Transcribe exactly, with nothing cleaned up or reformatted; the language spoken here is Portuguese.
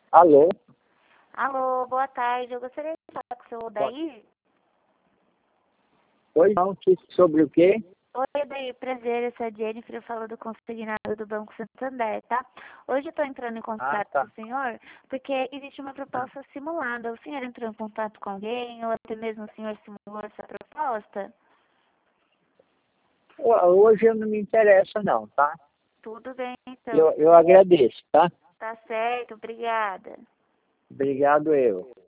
Alô? Alô, boa tarde. Eu gostaria de falar com o seu Odair. Oi, não, que- sobre o quê? Oi, Odair, prazer. Essa é a Jennifer, eu falo do consignado do Banco Santander, tá? Hoje eu estou entrando em Ah, contato com tá. o senhor porque existe uma proposta simulada. O senhor entrou em contato com alguém ou até mesmo o senhor simulou essa proposta? Ho- Hoje eu não me interessa não, tá? Tudo bem, então. Eu, eu agradeço, tá? Tá certo, obrigada. Obrigado eu.